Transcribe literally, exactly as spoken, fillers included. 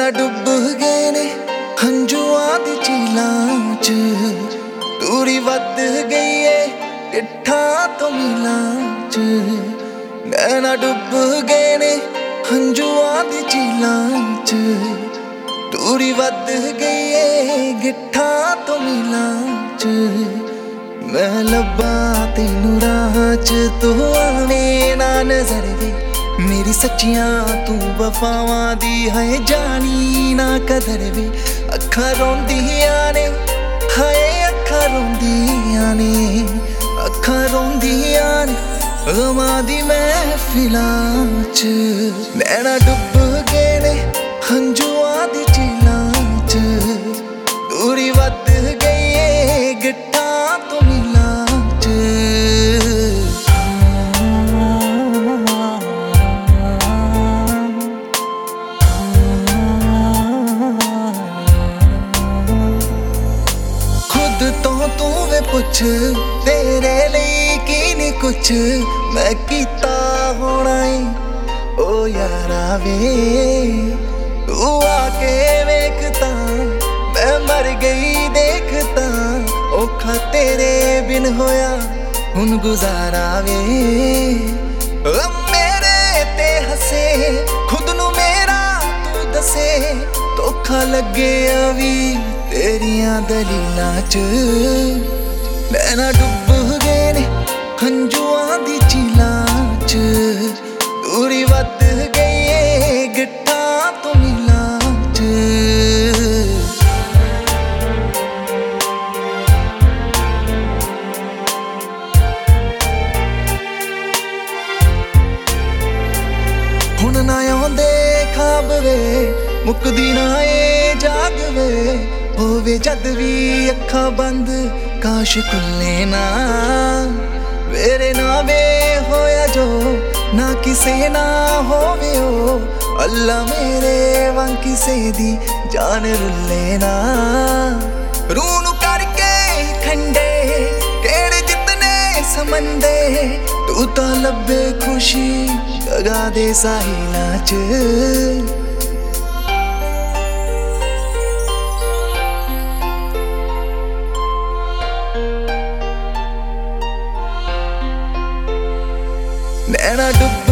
नैना डुब गए ने हंजुआं दी झीलां च, दूरी वध गई है टिट्ठां तो मीलां च। नैना डुब गए ने हंजुआं दी झीलां च, दूरी वध गई है गिट्ठां तो मीलां च। मैं लब्बा तेनू राह च, तू आवें ना नजर वे मेरी सच्चियां तू वफावां दी है जानी ना कदर वे। अखां रोंदियां ने हाय अखां रोंदियां ने, अखां रोंदियां ने गमां दी महफिलां च। नैना डुब गए ने हंजुआं दी झीलां च, दूरी वध गई है गिट्ठां तो मीलां च। तो तू वे पुछ तेरे लिए की नहीं कुछ मैं कीता होना है ओ यारा वे। तू आके वेखता मैं मर गई देखता, औखा तेरे बिन होया हुन गुजारा वे। ओ मेरे ते हसे खुद नू मेरा तू दसे, धोखा लगे अभी तेरियां दलीलां च। नैना डुब गए ने हंजुआं दी झीलां च, दूरी वध गई है गिट्ठां तो मीलां च। हुण ना आउंदे ख्वाब वे मुकदी ना ए जाग वे, होवे जद भी अखां बंद काश खुले ना। मेरे नावे होया जो ना किसे ना होवे ओ, अल्लाह मेरे वांग किसे दी जान रुले ना। रूह नू करके खंडे केड़े जितने समंदे, तू तां लब्बे खुशी जगा दे साहिलां च। नैना डुब